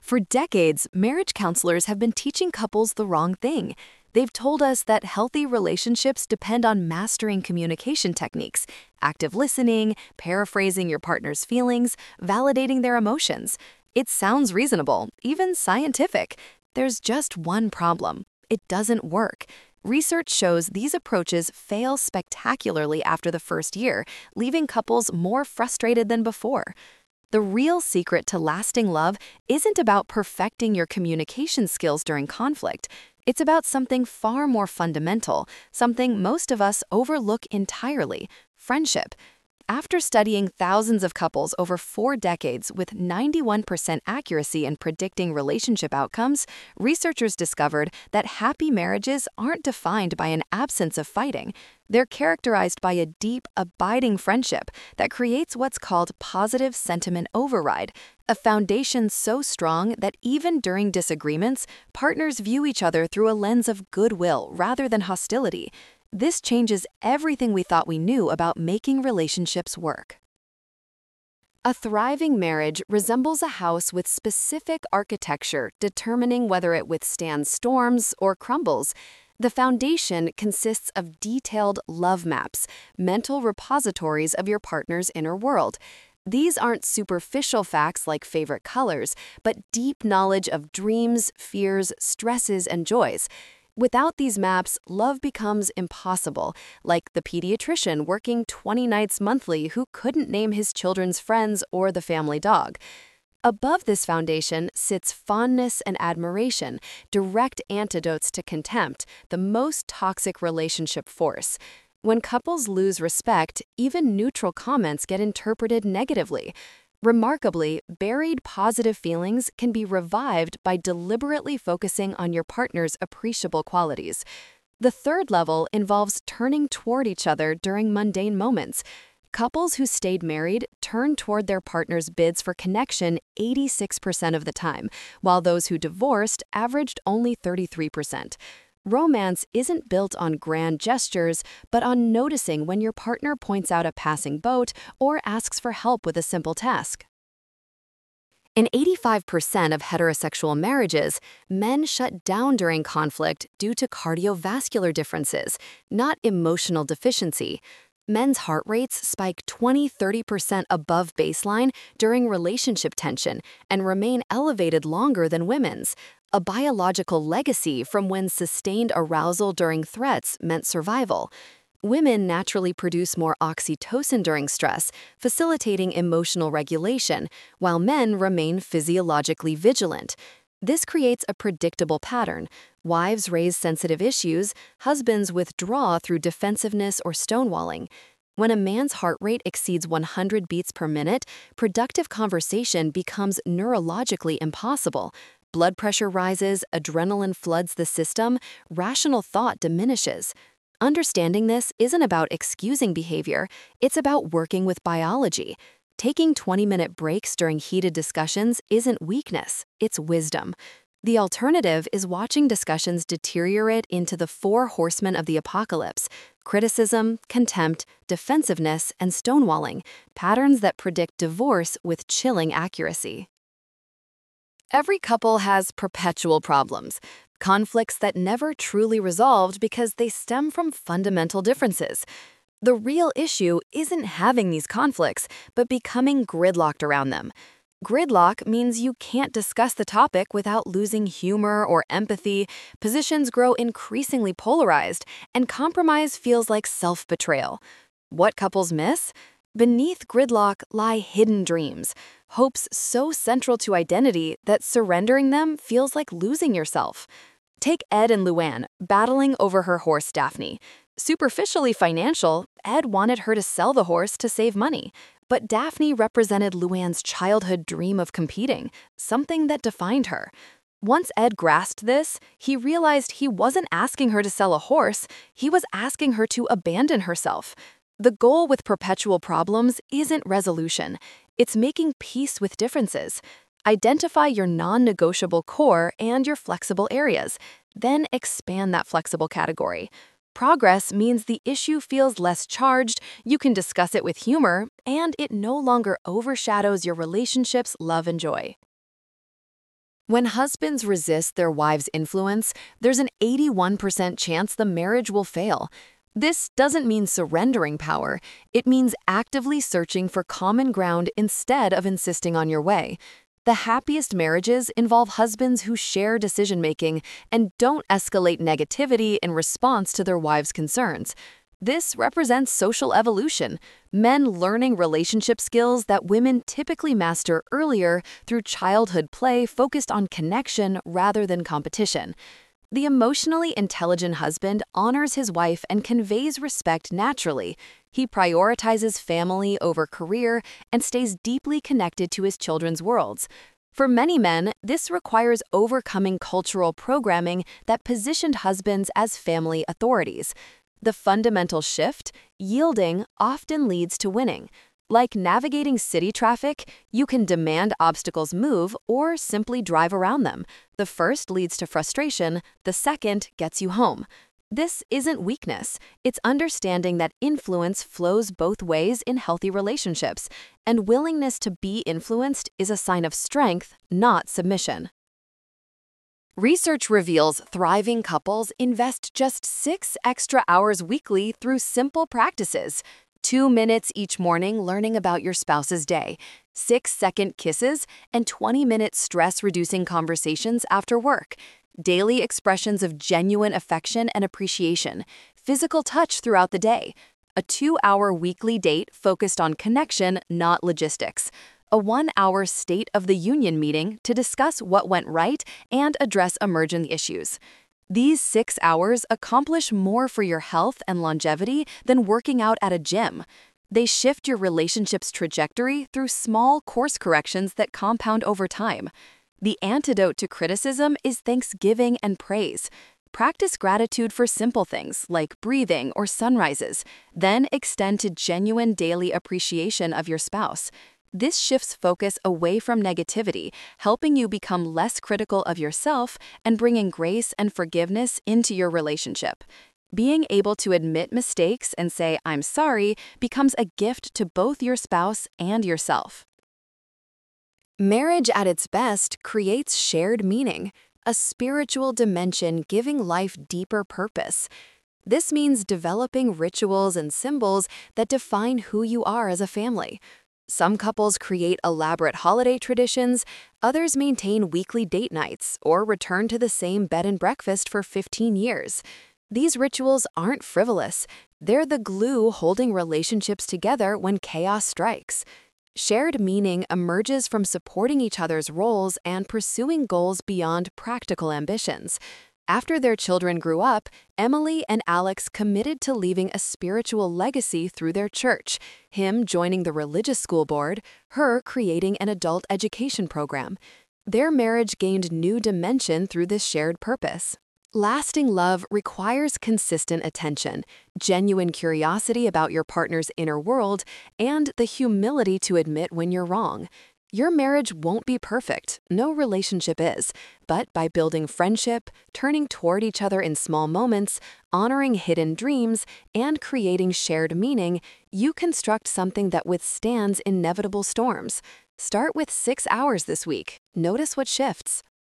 For decades, marriage counselors have been teaching couples the wrong thing. They've told us that healthy relationships depend on mastering communication techniques, active listening, paraphrasing your partner's feelings, validating their emotions. It sounds reasonable, even scientific. There's just one problem. It doesn't work. Research shows these approaches fail spectacularly after the first year, leaving couples more frustrated than before. The real secret to lasting love isn't about perfecting your communication skills during conflict. It's about something far more fundamental, something most of us overlook entirely: friendship. After studying thousands of couples over 4 decades with 91% accuracy in predicting relationship outcomes, researchers discovered that happy marriages aren't defined by an absence of fighting. They're characterized by a deep, abiding friendship that creates what's called positive sentiment override, a foundation so strong that even during disagreements, partners view each other through a lens of goodwill rather than hostility. This changes everything we thought we knew about making relationships work. A thriving marriage resembles a house with specific architecture determining whether it withstands storms or crumbles. The foundation consists of detailed love maps, mental repositories of your partner's inner world. These aren't superficial facts like favorite colors, but deep knowledge of dreams, fears, stresses, and joys. Without these maps, love becomes impossible, like the pediatrician working 20 nights monthly who couldn't name his children's friends or the family dog. Above this foundation sits fondness and admiration, direct antidotes to contempt, the most toxic relationship force. When couples lose respect, even neutral comments get interpreted negatively. Remarkably, buried positive feelings can be revived by deliberately focusing on your partner's appreciable qualities. The third level involves turning toward each other during mundane moments. Couples who stayed married turned toward their partner's bids for connection 86% of the time, while those who divorced averaged only 33%. Romance isn't built on grand gestures, but on noticing when your partner points out a passing boat or asks for help with a simple task. In 85% of heterosexual marriages, men shut down during conflict due to cardiovascular differences, not emotional deficiency. Men's heart rates spike 20–30% above baseline during relationship tension and remain elevated longer than women's, a biological legacy from when sustained arousal during threats meant survival. Women naturally produce more oxytocin during stress, facilitating emotional regulation, while men remain physiologically vigilant. This creates a predictable pattern. Wives raise sensitive issues, husbands withdraw through defensiveness or stonewalling. When a man's heart rate exceeds 100 beats per minute, productive conversation becomes neurologically impossible. Blood pressure rises, adrenaline floods the system, rational thought diminishes. Understanding this isn't about excusing behavior, it's about working with biology. Taking 20-minute breaks during heated discussions isn't weakness, it's wisdom. The alternative is watching discussions deteriorate into the four horsemen of the apocalypse: criticism, contempt, defensiveness, and stonewalling, patterns that predict divorce with chilling accuracy. Every couple has perpetual problems, conflicts that never truly resolved because they stem from fundamental differences. The real issue isn't having these conflicts, but becoming gridlocked around them. Gridlock means you can't discuss the topic without losing humor or empathy, positions grow increasingly polarized, and compromise feels like self-betrayal. What couples miss? Beneath gridlock lie hidden dreams, hopes so central to identity that surrendering them feels like losing yourself. Take Ed and Luann battling over her horse Daphne. Superficially financial, Ed wanted her to sell the horse to save money, but Daphne represented Luann's childhood dream of competing, something that defined her. Once Ed grasped this, he realized he wasn't asking her to sell a horse, he was asking her to abandon herself. The goal with perpetual problems isn't resolution, it's making peace with differences. Identify your non-negotiable core and your flexible areas, then expand that flexible category. Progress means the issue feels less charged, you can discuss it with humor, and it no longer overshadows your relationship's love and joy. When husbands resist their wives' influence, there's an 81% chance the marriage will fail. This doesn't mean surrendering power. It means actively searching for common ground instead of insisting on your way. The happiest marriages involve husbands who share decision-making and don't escalate negativity in response to their wives' concerns. This represents social evolution, men learning relationship skills that women typically master earlier through childhood play focused on connection rather than competition. The emotionally intelligent husband honors his wife and conveys respect naturally. He prioritizes family over career and stays deeply connected to his children's worlds. For many men, this requires overcoming cultural programming that positioned husbands as family authorities. The fundamental shift, yielding, often leads to winning. Like navigating city traffic, you can demand obstacles move or simply drive around them. The first leads to frustration, the second gets you home. This isn't weakness, it's understanding that influence flows both ways in healthy relationships, and willingness to be influenced is a sign of strength, not submission. Research reveals thriving couples invest just 6 extra hours weekly through simple practices. 2 minutes each morning learning about your spouse's day, 6-second kisses, and 20-minute stress-reducing conversations after work. Daily expressions of genuine affection and appreciation, physical touch throughout the day. A 2-hour weekly date focused on connection, not logistics. A 1-hour State of the Union meeting to discuss what went right and address emerging issues. These 6 hours accomplish more for your health and longevity than working out at a gym. They shift your relationship's trajectory through small course corrections that compound over time. The antidote to criticism is thanksgiving and praise. Practice gratitude for simple things like breathing or sunrises, then extend to genuine daily appreciation of your spouse. This shifts focus away from negativity, helping you become less critical of yourself and bringing grace and forgiveness into your relationship. Being able to admit mistakes and say, "I'm sorry," becomes a gift to both your spouse and yourself. Marriage at its best creates shared meaning, a spiritual dimension giving life deeper purpose. This means developing rituals and symbols that define who you are as a family. Some couples create elaborate holiday traditions, others maintain weekly date nights or return to the same bed and breakfast for 15 years. These rituals aren't frivolous, they're the glue holding relationships together when chaos strikes. Shared meaning emerges from supporting each other's roles and pursuing goals beyond practical ambitions. After their children grew up, Emily and Alex committed to leaving a spiritual legacy through their church, him joining the religious school board, her creating an adult education program. Their marriage gained new dimension through this shared purpose. Lasting love requires consistent attention, genuine curiosity about your partner's inner world, and the humility to admit when you're wrong. Your marriage won't be perfect, no relationship is, but by building friendship, turning toward each other in small moments, honoring hidden dreams, and creating shared meaning, you construct something that withstands inevitable storms. Start with 6 hours this week. Notice what shifts.